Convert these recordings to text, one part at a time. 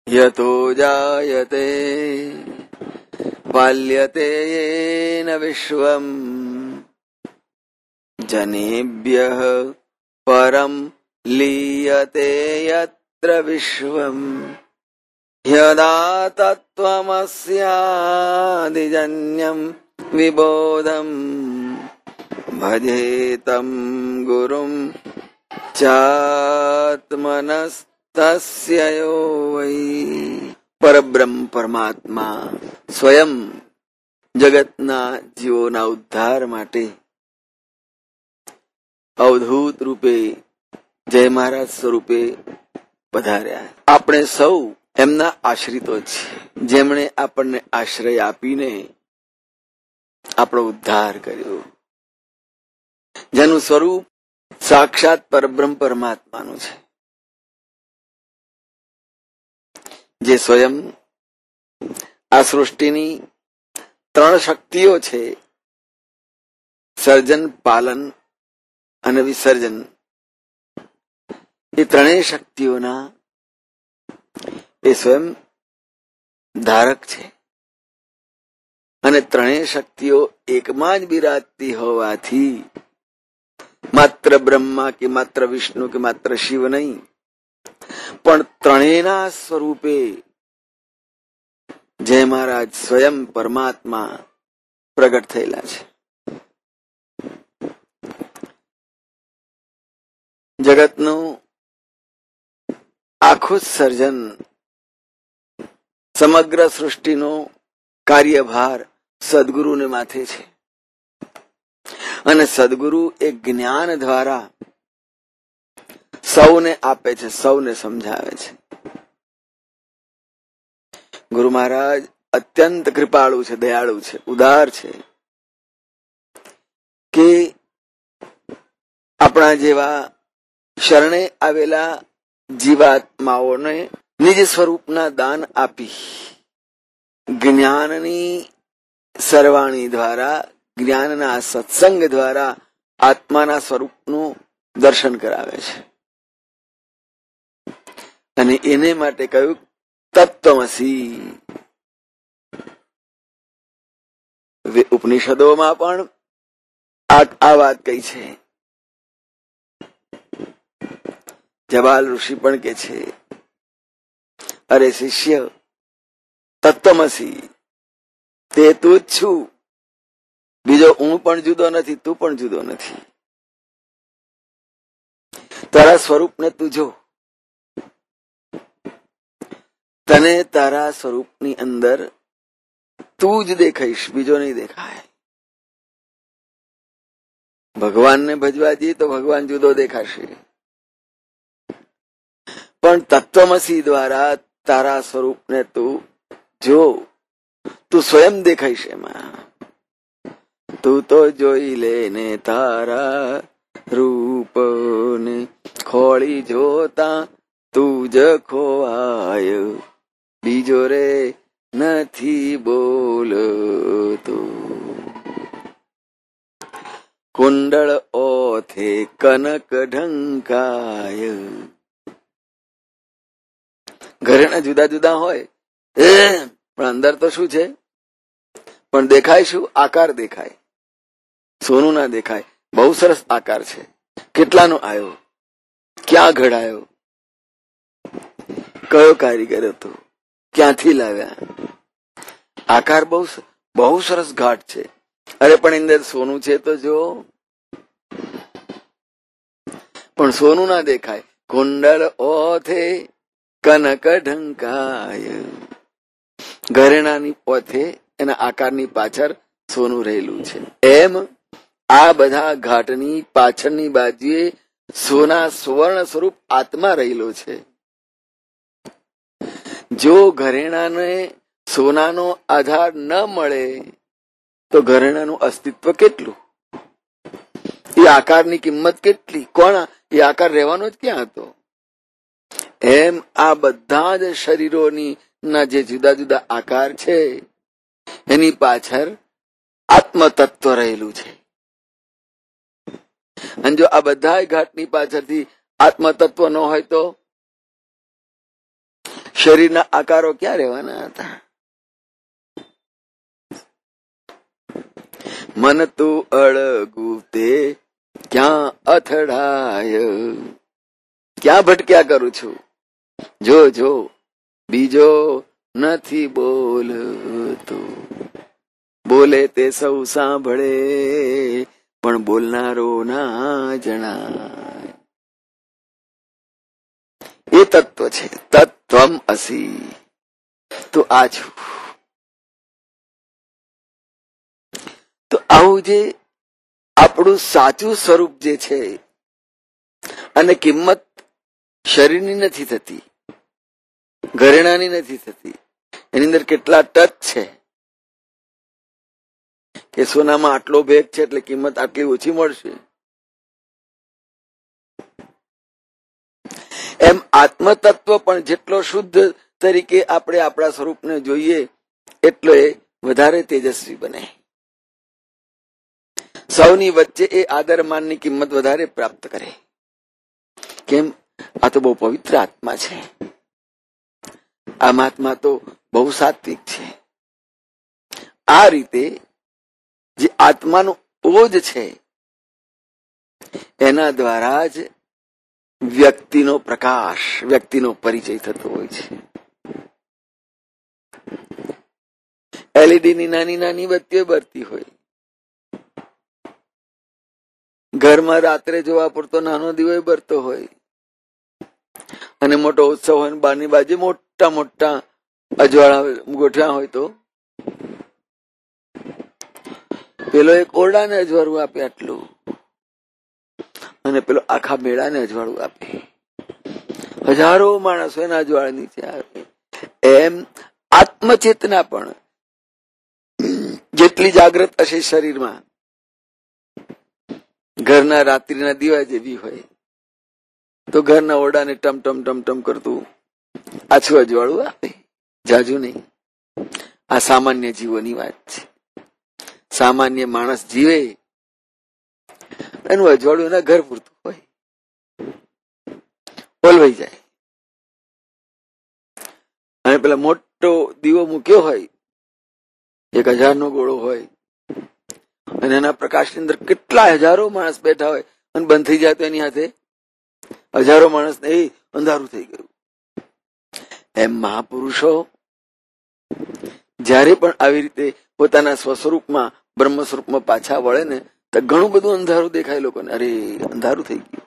यतो जायते बाल्यते येन विश्वम् जनेभ्यः परं लीयते यत्र विश्वम् यदा तत्त्वमस्यादिजन्यम् विबोधम् भजेतं गुरुं चात्मनस्तस्य यो वै। પરબ્રહ્મ પરમાત્મા સ્વયં જગતના જીવોના ઉદ્ધાર માટે અવધૂત રૂપે જય મહારાજ સ્વરૂપે પધાર્યા. આપણે સૌ એમના આશ્રિતો છીએ, જેમણે આપણને આશ્રય આપીને આપણો ઉદ્ધાર કર્યો, જેનું સ્વરૂપ સાક્ષાત પરબ્રહ્મ પરમાત્માનું છે, જે સ્વયં આ સૃષ્ટિની ત્રણ શક્તિઓ છે, સર્જન, પાલન અને વિસર્જન. એ ત્રણેય શક્તિઓના એ સ્વયં ધારક છે અને ત્રણેય શક્તિઓ એકમાં જ બિરાજતી હોવાથી માત્ર બ્રહ્મા કે માત્ર વિષ્ણુ કે માત્ર શિવ નહીં, પણ ત્રણેયના સ્વરૂપે જય મહારાજ સ્વયં પરમાત્મા પ્રગટ થયેલા છે. જગતનું આખું સર્જન, સમગ્ર સૃષ્ટિનો કાર્યભાર સદગુરુને માથે છે અને સદગુરુ એ જ્ઞાન દ્વારા સૌને આપે છે, સૌને સમજાવે છે. ગુરુ મહારાજ અત્યંત કૃપાળુ છે, દયાળુ છે, ઉદાર છે કે આપણા જેવા શરણે આવેલા જીવાત્માઓને નિજ સ્વરૂપના દાન આપી જ્ઞાનની સરવાણી દ્વારા, જ્ઞાનના સત્સંગ દ્વારા આત્માના સ્વરૂપનું દર્શન કરાવે છે. અને એને માટે કહ્યું તત્વમસી. ઉપનિષદોમાં પણ આ વાત કહી છે. જબાલ ઋષિ પણ કે છે, અરે શિષ્ય, તત્વમસી, તે તું જ છું, બીજો હું પણ જુદો નથી, તું પણ જુદો નથી. તારા સ્વરૂપને તું જો, તને તારા સ્વરૂપની અંદર તું જ દેખાઈશ, બીજો નહીં દેખાય. ભગવાનને ભજવા જઈએ તો ભગવાન જુદો દેખાશે, પણ તત્વમસી દ્વારા તારા સ્વરૂપને તું જો, તું સ્વયં દેખાઈશ. એમાં તું તો જોઈ લે ને તારા રૂપને, ખોળી જોતા તું જ ખોવાય, બીજો રે નથી બોલતો. કુંડળ ઓથે કનક ઢંકાય. ઘરેણા જુદા જુદા હોય પણ અંદર તો શું છે? પણ દેખાય શું? આકાર દેખાય, સોનું ના દેખાય. બહુ સરસ આકાર છે. કેટલાનો આવ્યો? ક્યાં ઘડાયો? કયો કારીગર હતો? ક્યાંથી લાવ્યા? આકાર બહુ સરસ ઘાટ છે. અરે પણ અંદર સોનું છે તો જો. પણ સોનું ના દેખાય. કુંડળ ઓથે કનક ઢંકાય. ઘરેણાની પોથે એના આકારની પાછળ સોનું રહેલું છે. એમ આ બધા ઘાટની પાછળની બાજુએ સોના સુવર્ણ સ્વરૂપ આત્મા રહેલો છે. જો ઘરેણાને સોનાનો આધાર ન મળે તો ઘરેણાનું અસ્તિત્વ કેટલું? એ આકારની કિંમત કેટલી? કોણ એ આકાર રહેવાનો જ ક્યાં હતો? એમ આ બધા જ શરીરોની ના જે જુદા જુદા આકાર છે એની પાછળ આત્મતત્વ રહેલું છે. અને જો આ બધા ઘાટની પાછળથી આત્મતત્વ ન હોય તો શરીરના આકારો ક્યાં રહેવાના હતા? મન તું અળગું તે ક્યાં અથડાય, ક્યાં ભટક્યા કરું છું? જો જો બીજો નથી બોલતો, બોલે તે સૌ સાંભળે પણ બોલનારો ના જણાય. એ તત્વ છે તત્વમ અસી. તો આ છું. તો આવું જે આપણું સાચું સ્વરૂપ જે છે, અને કિંમત શરીરની નથી થતી, ઘરેણાની નથી થતી. એની અંદર કેટલા ટચ છે કે સોનામાં આટલો ભેગ છે એટલે કિંમત આટલી ઓછી મળશે. એમ આત્મતત્વ પણ જેટલો શુદ્ધ તરીકે આપણે આપણા સ્વરૂપને જોઈએ એટલો એ વધારે તેજસ્વી બને. સૌની વચ્ચે એ આદર માનની કિંમત વધારે પ્રાપ્ત કરે. કેમ? આ તો બહુ પવિત્ર આત્મા છે. આ મહાત્મા તો બહુ સાત્વિક છે. આ રીતે જે આત્માનો ઓજ છે એના દ્વારા જ વ્યક્તિનો પ્રકાશ, વ્યક્તિનો પરિચય થતો હોય છે. એલઈડી ની નાની નાની બત્તીઓ બળતી હોય, ઘરમાં રાત્રે જોવા પૂરતો નાનો દીવો બળતો હોય, અને મોટો ઉત્સવ હોય, બારની બાજુ મોટા મોટા અજવાળા ગોઠવ્યા હોય તો પેલો એક ઓરડાને અજવાળું આપે આટલું, અને પેલો આખા મેળાને અજવાળું આપે. હજારો માણસો એના અજવાળા નીચે આવે. એમ આત્મચેતના પણ જેટલી જાગ્રત હશે શરીરમાં, ઘરના રાત્રિના દીવા જેવી હોય, તો ઘરના ઓરડાને ટમ ટમ ટમ ટમ કરતું આછું અજવાળું આપે, જાજુ નહીં. આ સામાન્ય જીવોની વાત છે. સામાન્ય માણસ જીવે એનું અજવાળું એના ઘર પૂરતું હોય, ઓલવાઈ જાય. અને પેલા મોટો દીવો મૂક્યો હોય, 1000નો ગોળો હોય, અને એના પ્રકાશની અંદર કેટલા હજારો માણસ બેઠા હોય, અને બંધ થઈ જાય તો એની હાથે હજારો માણસ ને એ અંધારું થઈ ગયું. એમ મહાપુરુષો જયારે પણ આવી રીતે પોતાના સ્વસ્વરૂપમાં, બ્રહ્મ સ્વરૂપમાં પાછા વળે ને, તો ઘણું બધું અંધારું દેખાય લોકોને. અરે અંધારું થઈ ગયું.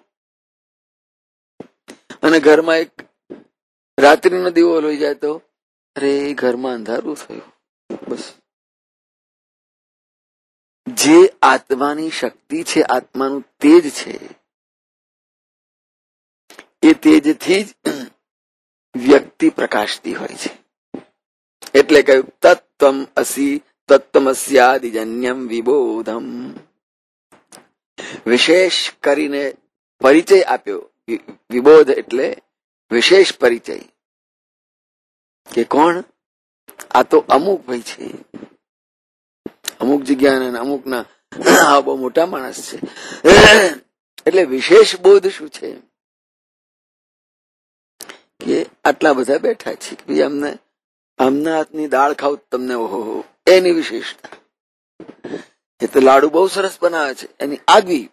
અને ઘરમાં એક રાત્રિનો દીવો લઈ જાય તો અરે ઘરમાં અંધારું થયું. બસ જે આત્માની શક્તિ છે, આત્માનું તેજ છે, એ તેજથી જ વ્યક્તિ પ્રકાશતી હોય છે. એટલે કહ્યું તત્વમ અસી તત્વમસ્યાદિજન્યમ વિબોધમ. વિશેષ કરીને પરિચય આપ્યો. વિબોધ એટલે વિશેષ પરિચય, કે કોણ? આ તો અમુક ભાઈ છે, અમુક જગ્યાના અમુકના આ બહુ મોટા માણસ છે. એટલે વિશેષ બોધ શું છે કે આટલા બધા બેઠા છે, ભાઈ અમને આમના હાથની દાળ ખાવ તમને, ઓહો, એની વિશેષતા. એ તો લાડુ બહુ સરસ બનાવે છે, એની આગવી.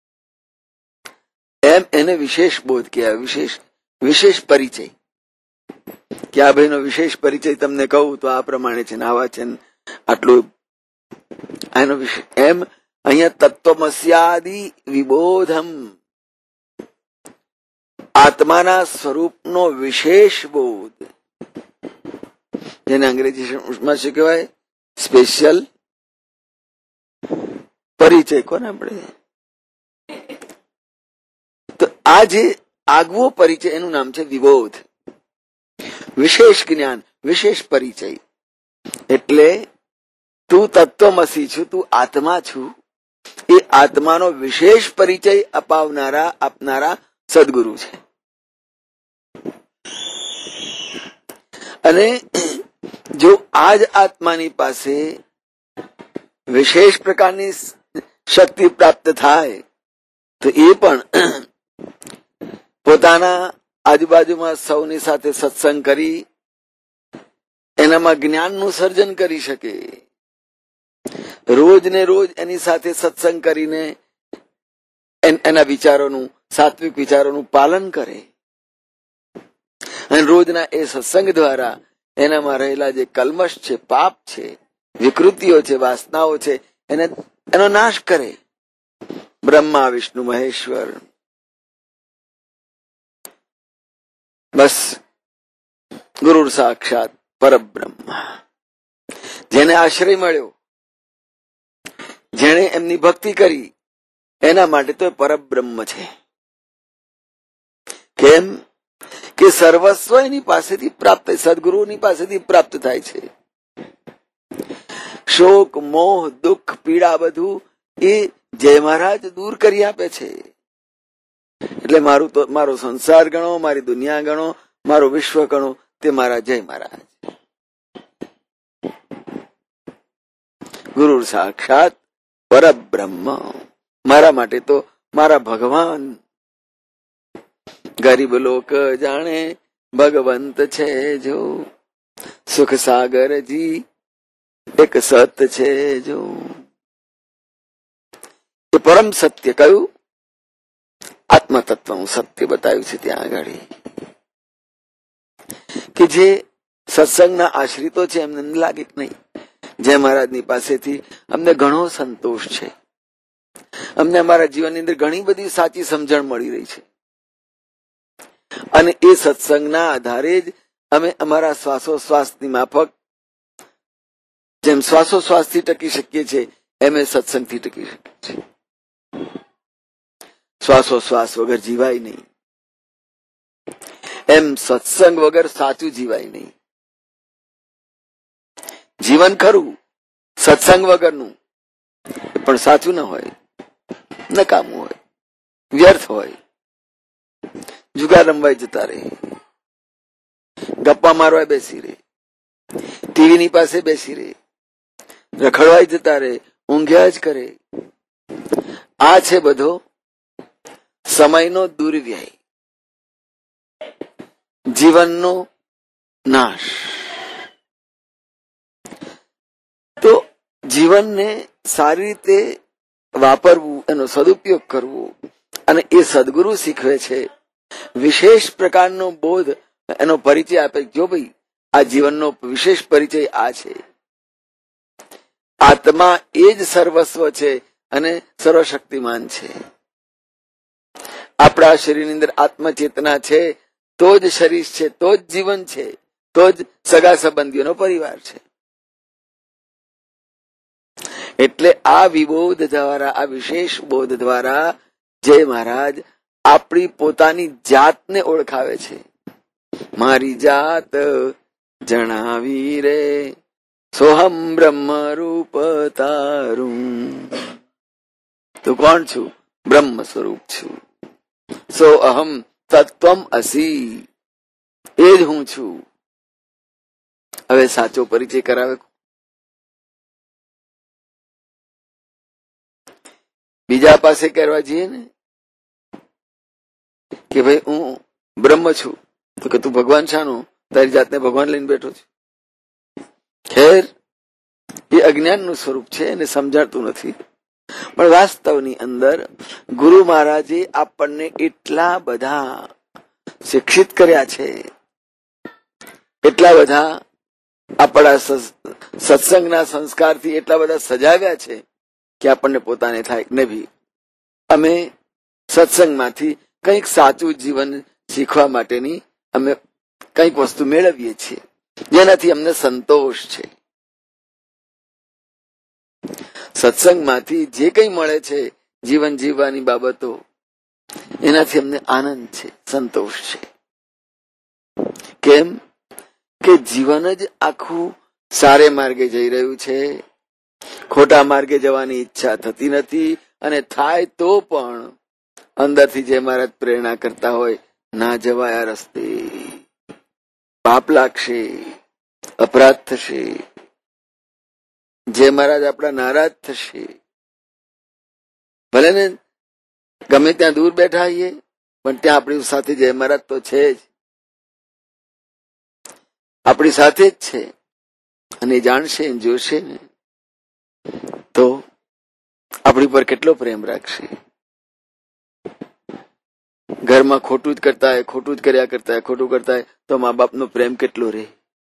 એમ એને વિશેષ બોધ કહેવાય, વિશેષ પરિચય. કે આ ભાઈનો વિશેષ પરિચય તમને કહું તો આ પ્રમાણે છે, આવા છે, આટલું એનો વિશે. એમ અહીંયા તત્વમસ્યાદિ વિબોધમ, આત્માના સ્વરૂપનો વિશેષ બોધ, જેને અંગ્રેજીમાં શું કહેવાય? સ્પેશિયલ પરિચય. કોને આપણે તો આ જે આગવો પરિચય, એનું નામ છે વિબોધ. વિશેષ જ્ઞાન, વિશેષ પરિચય. એટલે તું તત્વમસી છું, તું આત્મા છું, એ આત્માનો વિશેષ પરિચય આપનારા સદગુરુ છે. અને જો આજ આત્માની પાસે વિશેષ પ્રકારની શક્તિ પ્રાપ્ત થાય તો એ પણ પોતાના આજુબાજુમાં સૌની સાથે સત્સંગ કરી એનામાં જ્ઞાનનું સર્જન કરી શકે, રોજ ને રોજ એની સાથે સત્સંગ કરીને એના વિચારોનું, સાત્વિક વિચારોનું પાલન કરે અને રોજના એ સત્સંગ દ્વારા એનામાં રહેલા જે કલ્મશ છે, પાપ છે, વિકૃતિઓ છે, વાસનાઓ છે, એનો નાશ કરે. બ્રહ્મા વિષ્ણુ મહેશ્વર, બસ ગુરુ સાક્ષાત પરબ્રહ્મ. જેને આશ્રય મળ્યો, જેણે એમની ભક્તિ કરી, એના માટે તો પરબ્રહ્મ છે. કેમ કે સર્વસ્વ એની પાસેથી પ્રાપ્ત, સદગુરુની પાસેથી પ્રાપ્ત થાય છે. શોક, મોહ, દુઃખ, પીડા બધું એ જય મહારાજ દૂર કરી આપે છે. એટલે મારો સંસાર ગણો, મારી દુનિયા ગણો, મારો વિશ્વ ગણો, તે મારા જય મહારાજ. ગુરુ સાક્ષાત પરબ્રહ્મ, મારા માટે તો મારા ભગવાન. ગરીબ લોક જાણે ભગવંત છે જો, સુખ સાગરજી એક સત છે જો. એ પરમ સત્ય કયું? આત્મતત્વનું સત્ય બતાવ્યું છે ત્યાં આગળ, કે જે સત્સંગના આશ્રિતો છે એમને લાગે કે નહીં, જય મહારાજની પાસેથી અમને ઘણો સંતોષ છે, અમને અમારા જીવનની અંદર ઘણી બધી સાચી સમજણ મળી રહી છે, અને એ સત્સંગના આધારે જ અમે અમારા શ્વાસોશ્વાસની માફક જેમ શ્વાસોશ્વાસથી ટકી શકીએ છીએ, એમ એ સત્સંગથી ટકી શકીએ છીએ. શ્વાસોશ્વાસ વગર જીવાય નહીં, એમ સત્સંગ વગર સાચું જીવાય નહીં. જીવન ખરું સત્સંગ વગરનું પણ સાચું ન હોય, નકામું હોય, વ્યર્થ હોય, જુગાર રમવાય જતા રહે, ગપ્પા મારવા બેસી રહે, ટીવીની પાસે બેસી રહે, રખડવાય જતા રહે, ઊંઘ્યા જ કરે. આ છે બધો સમયનો દુર્વ્યય, જીવનનો નાશ. તો જીવનને સારી રીતે વાપરવું, એનો સદુપયોગ કરવો, અને એ સદગુરુ શીખવે છે. વિશેષ પ્રકારનો બોધ એનો પરિચય આપે, જો ભાઈ આ જીવનનો વિશેષ પરિચય આ છે, આત્મા એ જ સર્વસ્વ છે અને સર્વશક્તિમાન છે. આપણા શરીરની અંદર આત્મચેતના છે તો જ શરીર છે, તો જ જીવન છે, તો જ સગા સંબંધીઓનો પરિવાર છે. એટલે આ વિબોધ દ્વારા, આ વિશેષ બોધ દ્વારા જય મહારાજ આપણી પોતાની જાતને ઓળખાવે છે. મારી જાત જણાવી રે, સોહમ બ્રહ્મ રૂપ તારું. તું કોણ છું? બ્રહ્મ સ્વરૂપ છું. સો અહમ તત્વમ અસી, એ જ હું છું. હવે સાચો પરિચય કરાવે. બીજા પાસે કરવા જઈએ ને કે ભાઈ હું બ્રહ્મ છું, તો કે તું ભગવાન શાનું? તારી જાતને ભગવાન લઈને બેઠો છે. ખેર, એ અજ્ઞાનનું સ્વરૂપ છે, એને સમજાતું નથી. પણ વાસ્તવની અંદર ગુરુ મહારાજે આપણને એટલા બધા શિક્ષિત કર્યા છે, એટલા બધા આપણા સત્સંગના સંસ્કારથી એટલા બધા સજાવ્યા છે કે આપણને પોતાને થાય ને ભી અમે સત્સંગમાંથી કંઈક સાચું જીવન શીખવા માટેની અમે કંઈક વસ્તુ મેળવીએ છીએ, જેનાથી અમને સંતોષ છે. સત્સંગમાંથી જે કંઈ મળે છે જીવન જીવવાની બાબતો, એનાથી અમને આનંદ છે, સંતોષ છે. કેમ કે જીવન જ આખું સારે માર્ગે જઈ રહ્યું છે, ખોટા માર્ગે જવાની ઈચ્છા થતી નથી, અને થાય તો પણ અંદરથી જે મહારાજ પ્રેરણા કરતા હોય, ના જવાય આ રસ્તે, પાપ લાગશે, અપરાધ થશે, જે મહારાજ આપણા નારાજ થશે. ભલે ને ગમે ત્યાં દૂર બેઠા આવીએ, પણ ત્યાં આપણી સાથે જય મહારાજ તો છે જ, આપણી સાથે જ છે. અને જાણશે જોશે ને તો આપણી પર કેટલો પ્રેમ રાખશે. ઘરમાં ખોટું જ કરતા હોય, ખોટું જ કર્યા કરતા હોય, ખોટું કરતા હોય તો મા બાપનો પ્રેમ કેટલો રે.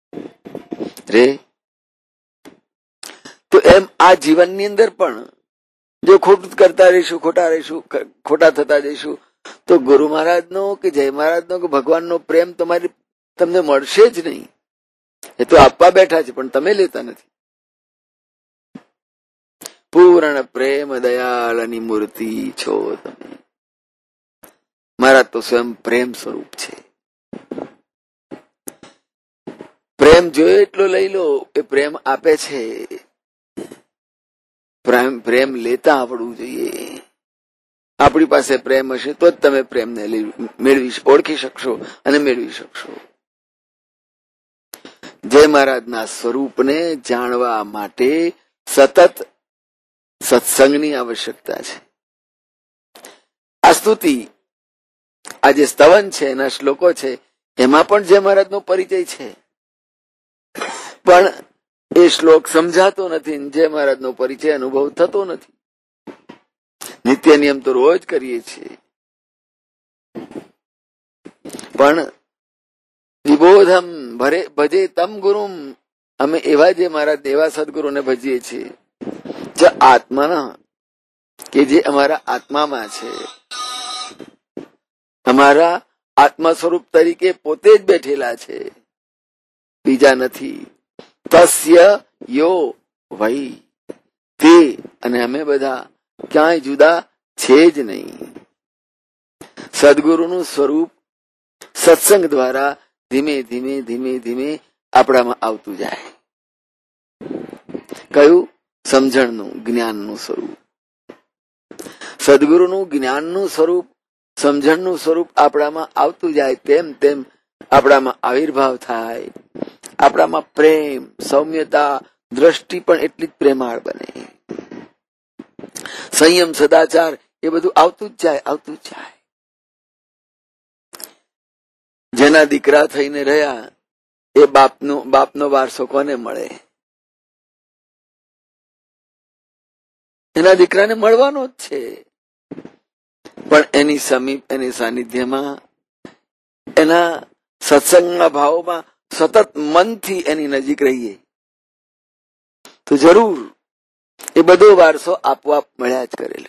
તો એમ આ જીવનની અંદર પણ જો ખોટું જ કરતા રહીશું, ખોટા થતા જઈશું તો ગુરુ મહારાજનો કે જય મહારાજનો કે ભગવાનનો પ્રેમ તમને મળશે જ નહીં. એ તો આપવા બેઠા છે પણ તમે લેતા નથી. પૂર્ણ પ્રેમ દયાળની મૂર્તિ છો તમે. મહારાજ તો સ્વયં પ્રેમ સ્વરૂપ છે. પ્રેમ જોયો એટલો લઈ લો, એ પ્રેમ આપે છે. પ્રેમ લેતા આવડવું જોઈએ. આપણી પાસે પ્રેમ હશે તો જ તમે પ્રેમને ઓળખી શકશો અને મેળવી શકશો. જય મહારાજના સ્વરૂપને જાણવા માટે સતત સત્સંગની આવશ્યકતા છે. આ સ્તુતિ, આ જે સ્તવન છે, એના શ્લોકો છે, એમાં પણ જય મહારાજનો પરિચય છે. પણ એ શ્લોક સમજાતો નથી, જય મહારાજનો પરિચય અનુભવ થતો નથી. નિત્ય નિયમ તો રોજ કરીએ છીએ, પણ વિબોધમ ભજે તમ ગુરુમ, અમે એવા જે મહારાજ એવા સદગુરુને ભજીએ છીએ જે આત્માના, કે જે અમારા આત્મામાં છે, અમારા આત્મા સ્વરૂપ તરીકે પોતે જ બેઠેલા છે, બીજા નથી. તસ્ય યો વહી, તે અને અમે બધા ક્યાંય જુદા છે જ નહીં. સદગુરુનું સ્વરૂપ સત્સંગ દ્વારા ધીમે ધીમે ધીમે ધીમે આપણામાં આવતું જાય. કયું? સમજણનું, જ્ઞાનનું સ્વરૂપ. સદગુરુનું જ્ઞાનનું સ્વરૂપ, સમજણનું સ્વરૂપ આપણામાં આવતું જાય તેમ તેમ આપણામાં આવિર્ભાવ થાય. આપણામાં પ્રેમ, સૌમ્યતા, દ્રષ્ટિ પણ એટલી જ પ્રેમાળ બને. સંયમ, સદાચાર, એ બધું આવતું જ જાય, આવતું જ જાય. જેના દીકરા થઈને રહ્યા એ બાપનો વારસો કોને મળે? એના દીકરાને મળવાનો જ છે. પણ એની સમીપ, એની સાનિધ્યમાં, એના સત્સંગના ભાવોમાં સતત મનથી એની નજીક રહીએ તો જરૂર એ બધો વારસો આપોઆપ મળ્યા જ કરેલો.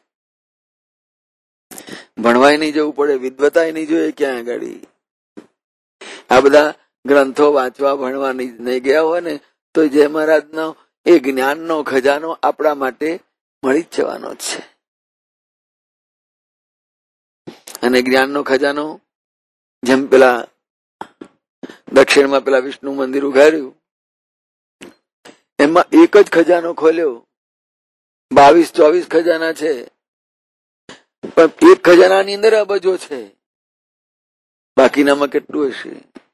ભણવાય નહીં જવું પડે, વિદ્વતાય નહીં જોઈએ ક્યાં આગળ. આ બધા ગ્રંથો વાંચવા, ભણવા નહીં ગયા હોય ને તો જય મહારાજનો એ જ્ઞાનનો ખજાનો આપણા માટે મળી જ જવાનો જ છે. અને જ્ઞાનનો ખજાનો જેમ પેલા દક્ષિણમાં પેલા વિષ્ણુ મંદિર ઉઘાડ્યું, એમાં એક જ ખજાનો ખોલ્યો. 22-24 ખજાના છે, પણ એક ખજાનાની અંદર અબજો છે. બાકીનામાં કેટલું હશે?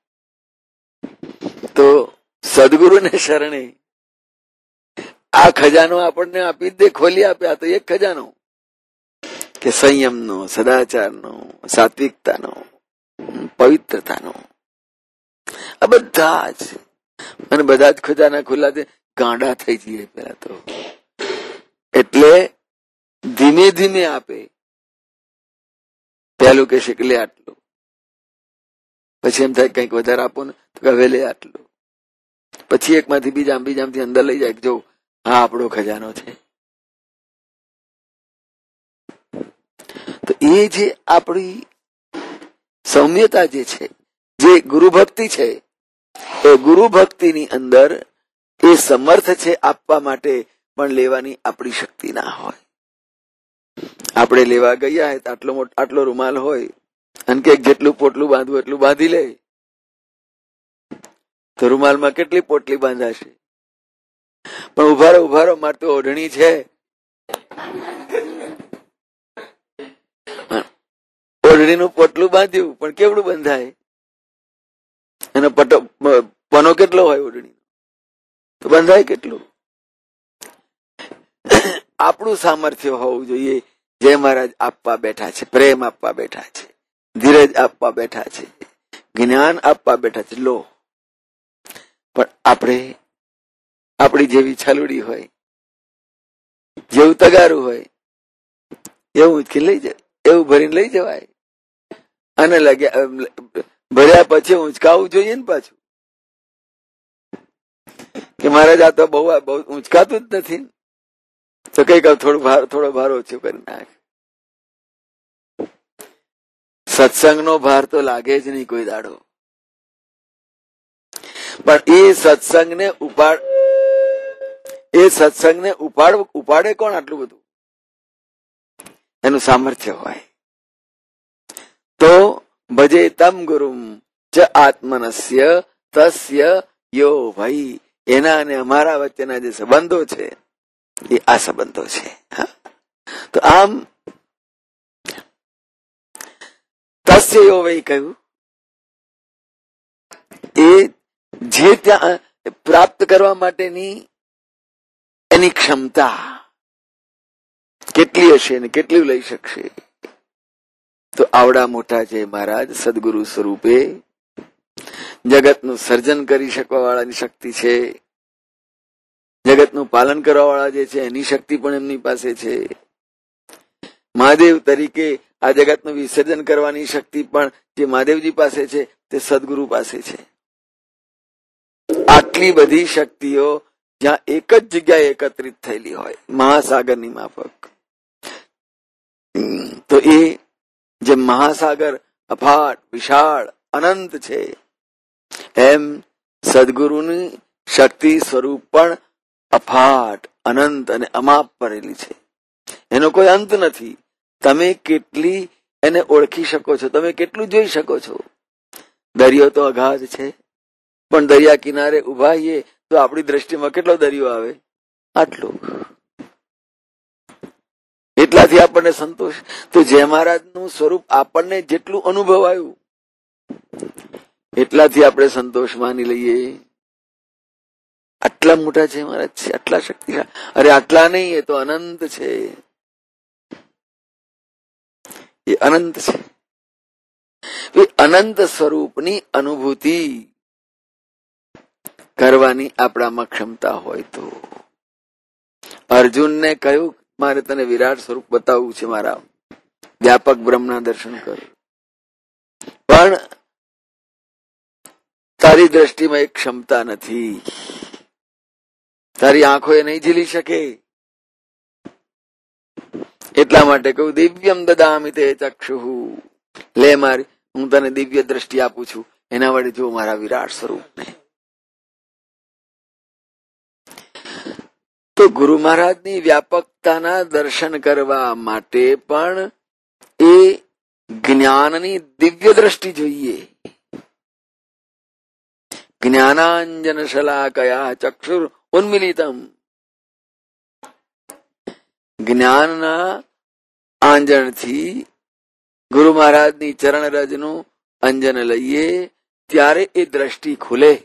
તો સદગુરુને શરણે આ ખજાનો આપણને આપી દે, ખોલી આપે. આ તો એક ખજાનો કે સંયમનો, સદાચારનો, સાત્વિકતાનો, પવિત્રતાનો, આ બધા જ. અને બધા જ ખજાના ખુલ્લા છે, ગાંડા થઈ જઈએ પેલા તો. એટલે ધીમે ધીમે આપે. પેલું કે છે કે લે આટલું, પછી એમ થાય કઈક વધારે આપો ને તો હવે લે આટલું, પછી એકમાંથી બીજામાંથી અંદર લઈ જાય, જો હા આપણો ખજાનો છે. તો એ જે આપણી સૌમ્યતા જે છે, જે ગુરુ ભક્તિ છે, એ ગુરુ ભક્તિની અંદર એ સમર્થ છે આપવા માટે, પણ લેવાની આપણી શક્તિ ના હોય. આપણે લેવા ગયા હોય તો આટલો રૂમાલ હોય અને કે જેટલું પોટલું બાંધવું એટલું બાંધી લે, તો રૂમાલમાં કેટલી પોટલી બાંધાશે? પણ ઉભારો મારે તો ઓઢણી છે, ઓઢણીનું પોટલું બાંધ્યું પણ કેવડું બંધાય? એનો પનો કેટલો હોય ઓઢણી તો બંધાય કેટલું? આપણું સામર્થ્ય હોવું જોઈએ. જય મહારાજ આપવા બેઠા છે, પ્રેમ આપવા બેઠા છે, ધીરજ આપવા બેઠા છે, જ્ઞાન આપવા બેઠા છે, લો. પણ આપણે આપણી જેવી છાલુડી હોય, જેવું તગારું હોય એવું ઉચકી લઈ જાય, એવું ભરીને લઈ જવાય. અને ભર્યા પછી ઊંચકાવવું જોઈએ ને પાછું, કે મહારાજ આ તો બહુ ઊંચકાતું જ નથી, તો કઈક થોડો ભાર ઓછો કરી નાખ. સત્સંગનો ભાર તો લાગે જ નહીં કોઈ દાડો, પણ એ સત્સંગને ઉપાડે કોણ આટલું બધું? એનું સામર્થ્ય હોય. તો ભજે તમ ગુરુમ ચ આત્મનસ્ય તસ્ય યો ભાઈ. એના અને અમારા વચ્ચેના જે સંબંધો છે એ આ સંબંધો છે. તો આમ તસ્ય યો ભાઈ કહ્યું, એ જે ત્યાં પ્રાપ્ત કરવા માટેની એની ક્ષમતા કેટલી હશે ને કેટલી લઈ શકશે. તો આવડા મોટા છે મહારાજ સદગુરુ સ્વરૂપે, જગતનું સર્જન કરી શકવા વાળાની શક્તિ છે, જગતનું પાલન કરવા વાળા જે છે એની શક્તિ પણ એમની પાસે છે. મહાદેવ તરીકે આ જગતનું વિસર્જન કરવાની શક્તિ પણ જે મહાદેવજી પાસે છે તે સદગુરુ પાસે છે. આટલી બધી શક્તિઓ જ્યાં એક જ જગ્યાએ એકત્રિત થયેલી હોય મહાસાગરની માફક, તો એ જે મહાસાગર અફાટ વિશાળ અનંત છે, એમ સદગુરુની શક્તિ સ્વરૂપ પણ અફાટ અનંત અને અમાપ ભરેલી છે. એનો કોઈ અંત નથી. તમે કેટલી એને ઓળખી શકો છો, તમે કેટલું જોઈ શકો છો. દરિયો તો અગાધ છે, પણ દરિયા કિનારે ઉભા છીએ તો આપણી દ્રષ્ટિમાં કેટલો દરિયો આવે? આટલું. એટલાથી આપણને સંતોષ. તો જય મહારાજનું સ્વરૂપ આપણને જેટલું અનુભવાયું એટલાથી આપણે સંતોષ માની લઈએ. આટલા મોટા છે મહારાજ છે, આટલા શક્તિશાળી. અરે આટલા નહીં, એ તો અનંત છે, એ અનંત છે. એ અનંત સ્વરૂપની અનુભૂતિ કરવાની આપણામાં ક્ષમતા હોય તો. અર્જુનને કહ્યું મારે તને વિરાટ સ્વરૂપ બતાવવું છે, મારા વ્યાપક બ્રહ્મના દર્શન કર, પણ તારી દ્રષ્ટિમાં એક ક્ષમતા નથી, તારી આંખો એ નહીં ઝીલી શકે. એટલા માટે કહું દિવ્યમ દદામિ તે ચક્ષુઃ, લે મારી, હું તને દિવ્ય દ્રષ્ટિ આપું છું, એના વડે જો મારા વિરાટ સ્વરૂપને. તો ગુરુ મહારાજની વ્યાપકતાના દર્શન કરવા માટે પણ એ જ્ઞાનની દિવ્ય દ્રષ્ટિ જોઈએ. જ્ઞાનાંજન શલાકયા ચક્ષુર ઉન્મિલિતમ. જ્ઞાનના આંજણથી ગુરુ મહારાજની ચરણ રજનું અંજન લઈએ ત્યારે એ દ્રષ્ટિ ખુલે.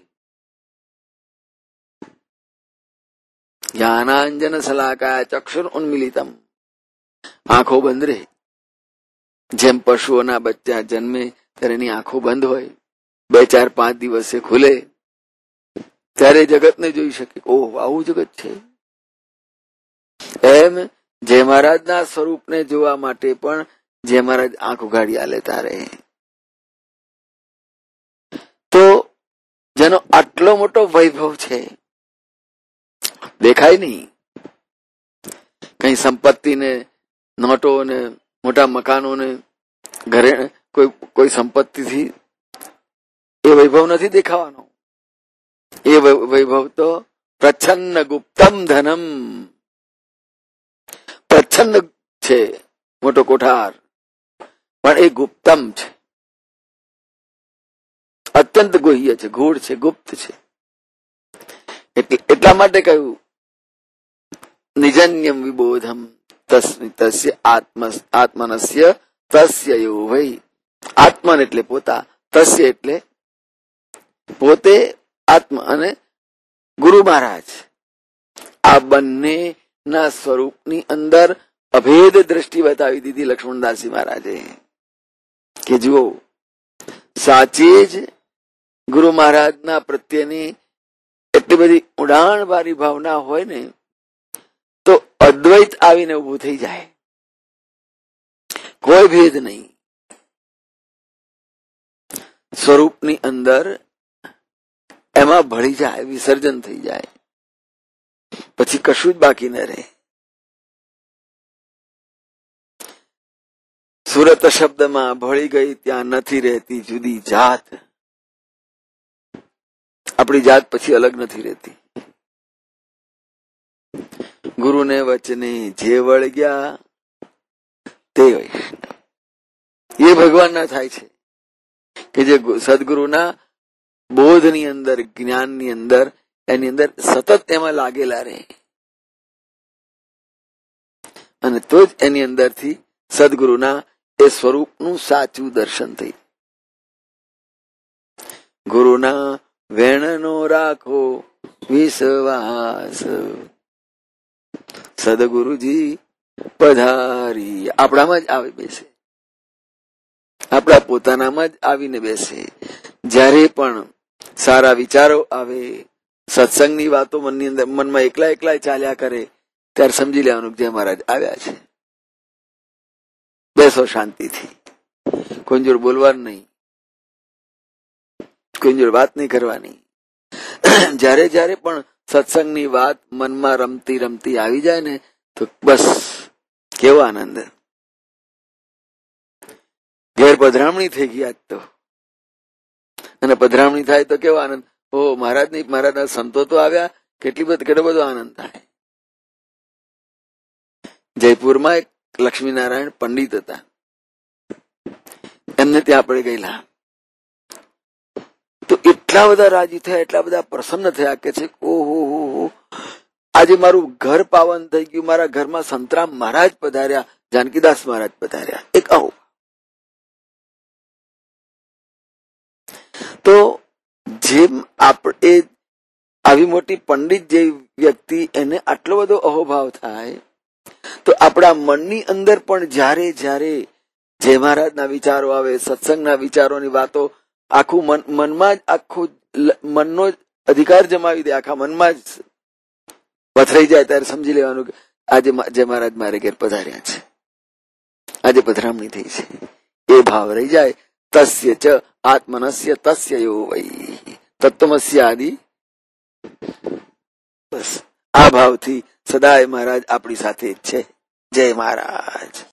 જ્ઞાનાંજન શલાકયા ચક્ષુર ઉન્મિલિતમ. આંખો બંધ રહે. જેમ પશુઓના બચ્ચા જન્મે ત્યારે એની આંખો બંધ હોય, 2-4-5 દિવસે ખુલે ત્યારે જગતને જોઈ શકે. ઓહ, આવું જગત છે. એમ જય મહારાજના સ્વરૂપને જોવા માટે પણ જય મહારાજ આંખ ઉઘાડી આલે તારે. તો જેનો આટલો મોટો વૈભવ છે, દેખાય નહીં. કઈ સંપત્તિને, નોટોને, મોટા મકાનોને, ઘરે કોઈ સંપત્તિથી એ વૈભવ નથી દેખાવાનો. એ વૈભવ તો પ્રચ્છન્ન ગુપ્તમ ધનમ. પ્રચ્છન્ન છે મોટો કોઠાર, પણ એ ગુપ્તમ છે, અત્યંત ગુહ્ય છે, ગૂઢ છે, ગુપ્ત છે. એટલા માટે કહ્યું નિજન્યમ વિબોધમ તસ્ય આત્મનસ્ય તસ્ય યો વૈ. આત્મન એટલે પોતા, તસ્ય એટલે પોતે, આત્મા અને ગુરુ મહારાજ. આ બંને ના સ્વરૂપની અંદર અભેદ દ્રષ્ટિ બતાવી દીધી લક્ષ્મણદાસજી મહારાજે, કે જુઓ સાચે જ ગુરુ મહારાજના પ્રત્યેની એટલી બધી ઉડાણવાળી ભાવના હોય ને તો અદ્વૈત આવીને ઉભું થઈ જાય, કોઈ ભેદ નહીં. સ્વરૂપની અંદર એમાં ભળી જાય, વિસર્જન થઈ જાય, પછી કશું જ બાકી ન રહે. સુરત શબ્દમાં ભળી ગઈ ત્યાં નથી રહેતી જુદી જાત. આપણી જાત પછી અલગ નથી રહેતી. ગુરુને વચને જે વળગ્યા તે વૈષ્ણવ. એ ભગવાનના થાય છે કે જે સદગુરુના બોધની અંદર, જ્ઞાનની અંદર, એની અંદર સતત એમાં લાગેલા રહે, અને તો જ એની અંદરથી સદગુરુના એ સ્વરૂપનું સાચું દર્શન થઈ. ગુરુના વેણનો રાખો વિશ્વાસ, સદગુરુજી પધારી. આપણામાં જ આવે બેસે, આપણા પોતાનામાં જ આવીને બેસે. જ્યારે પણ સારા વિચારો આવે, સત્સંગની વાતો મનની અંદર, મનમાં એકલા એકલા ચાલ્યા કરે, ત્યારે સમજી લેવાનું જે મહારાજ આવ્યા છે. બેસો શાંતિથી, કોઈ જોડે બોલવાનું નહીં, કોઈ જોડે વાત નહીં કરવાની. જ્યારે જ્યારે પણ સત્સંગની વાત મનમાં રમતી રમતી આવી જાય ને તો બસ કેવો આનંદ. ઘેર પધરામણી થઈ ગઈ આજ તો, અને પધરામણી થાય તો કેવો આનંદ. ઓ મહારાજ ની, મહારાજના સંતો તો આવ્યા, કેટલો બધો આનંદ થાય. જયપુરમાં એક લક્ષ્મીનારાયણ પંડિત હતા, એમને ત્યાં આપણે ગયેલા. તો એટલા બધા રાજી થયા, એટલા બધા પ્રસન્ન થયા કે છે ઓહો, આજે મારું ઘર પાવન થઈ ગયું, મારા ઘરમાં સંતરામ મહારાજ પધાર્યા, જાનકીદાસ મહારાજ પધાર્યા. એક આવો. તો જેમ આપણે આવી મોટી પંડિત જેવી વ્યક્તિ, એને આટલો બધો અહોભાવ થાય, તો આપણા મનની અંદર પણ જ્યારે જ્યારે જય મહારાજના વિચારો આવે, સત્સંગના વિચારોની વાતો, આખું મનમાં જ આખું મનનો જ અધિકાર જમાવી દે, આખા મનમાં જ પથરાઈ જાય, ત્યારે સમજી લેવાનું કે આજે જય મહારાજ મારે ઘેર પધાર્યા છે, આજે પધરામણી થઈ છે. એ ભાવ રહી જાય. તસ્ય ચ આત્મનસ્ય તસ્ય યો વૈ તત્વમસ્ય આદિ. બસ આ ભાવથી સદાય મહારાજ આપણી સાથે જ છે. જય મહારાજ.